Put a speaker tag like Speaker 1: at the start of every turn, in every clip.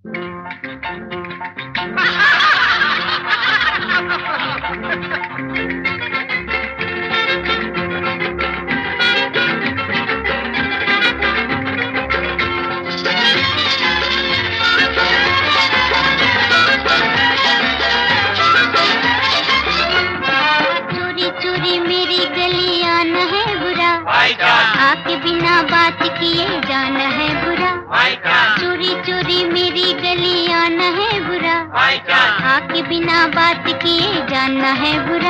Speaker 1: आके बिना बात किए जाना है बुरा। चोरी चोरी मेरी गली आना है बुरा। आके बिना बात किए जाना है बुरा।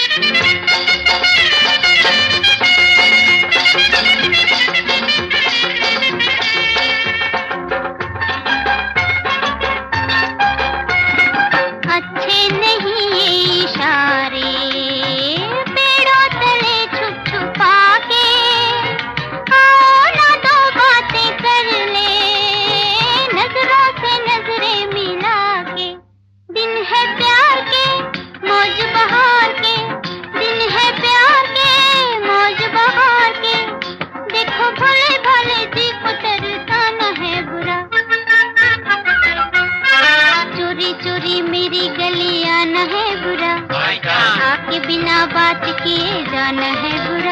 Speaker 1: अच्छे नहीं ये इशारे पेड़ों तले छुप छुपा के, आओ ना दो बातें कर ले नजरों से नजरें मिला के। दिन है प्यार के मौज बहार के, दिन है प्यार के मौज बहार के। देखो भले भले जी को तरसाना है बुरा। चोरी चोरी मेरी गली आना है बुरा। आके बिना बात किए जाना है बुरा।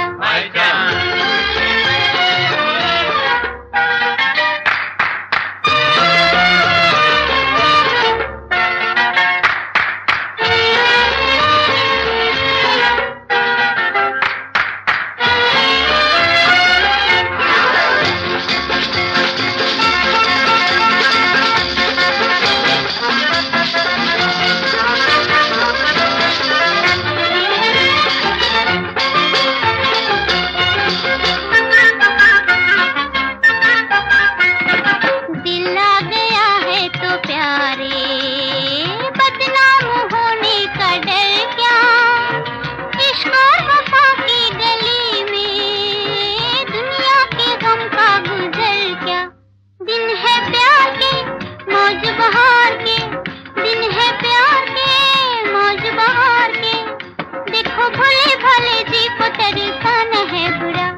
Speaker 1: भले भले जी को तरसाना है बुरा।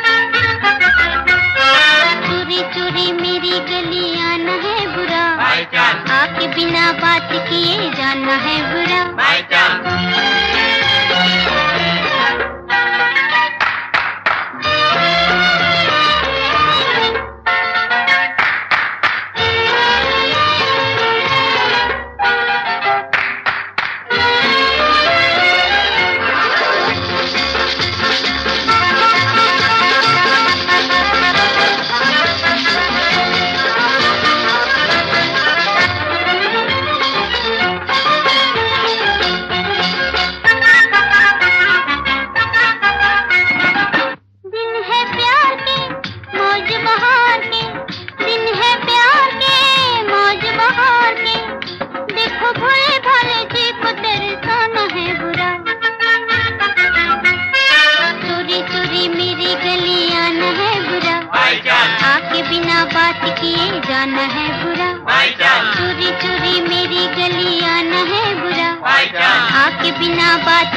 Speaker 1: चोरी चोरी मेरी गली आना है बुरा। आके बिना बात किए जाना है बुरा। भले भले जी को तरसाना है बुरा। चोरी चोरी मेरी गली आना है बुरा। आके बिना बात किए जाना है बुरा। चोरी चोरी मेरी गली आना है बुरा। आके बिना बात